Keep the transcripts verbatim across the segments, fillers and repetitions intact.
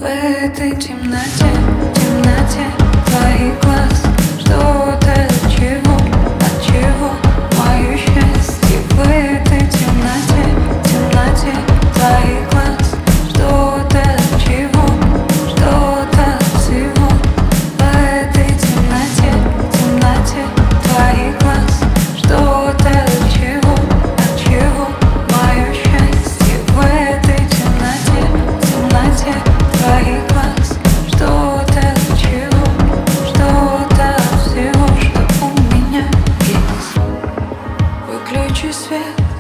этой темноте, темноте твоих глаз что-то от чего, от чего мое счастье. В этой темноте, темноте твоих глаз что-то от чего, что-то от всего. В этой темноте, темноте твоих глаз что-то от чего, от чего мое счастье. В этой темноте, темноте твоих глаз что-то от чего, что-то от всего, что у меня есть. Выключи свет,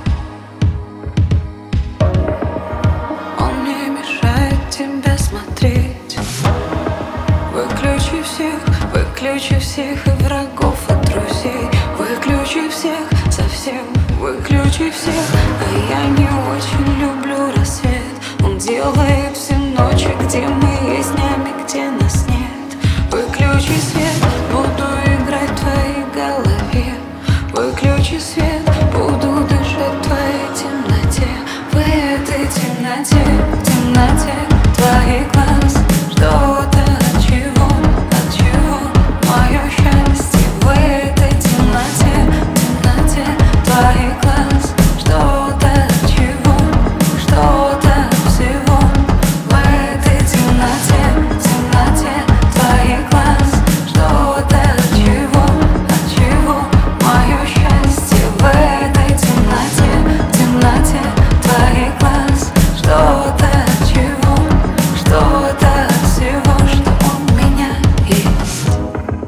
он мне мешает тебя смотреть. Выключи всех, выключи всех и врагов, и друзей. Выключи всех, совсем выключи всех. А я не очень люблю рассвет. Он делает все ночи, где мы есть днями, где нас нет. Выключи свет, буду играть в твоей голове. Выключи свет, буду дышать в твоей темноте. В этой темноте, темноте твоих глаз что-то от чего, от чего мое счастье. В этой темноте, темноте твоих глаз что-то от чего, что-то от всего. В этой темноте, темноте твоих глаз что-то от чего, от чего мое счастье. В этой темноте, темноте твоих глаз что-то от чего, что-то от всего, что у меня есть.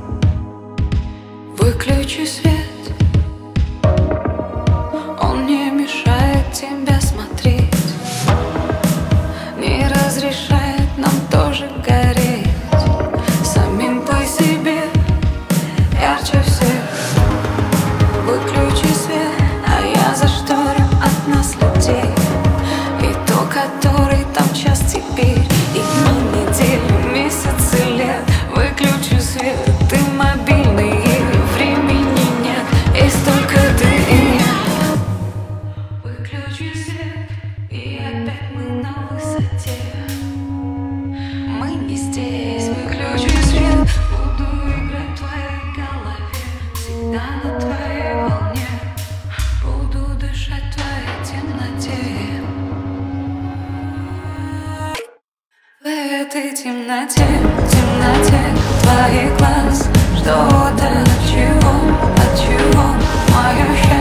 Выключи свет, он не мешает тебя смотреть, не разрешает нам тоже гореть самим по себе, ярче всех. Выключи свет, а я зашторю от нас людей. И то, который там час теперь, и дни, недели, месяцы, лет. Выключи свет, ты мобильный, и времени нет, есть только ты и я. Выключи свет, и опять мы на высоте. Мы не здесь. Выключи свет, буду играть в твоей голове, всегда на твоей волне. Буду дышать в твоей темноте. В этой темноте, темноте твоих глаз что-то от чего, от чего мое счастье.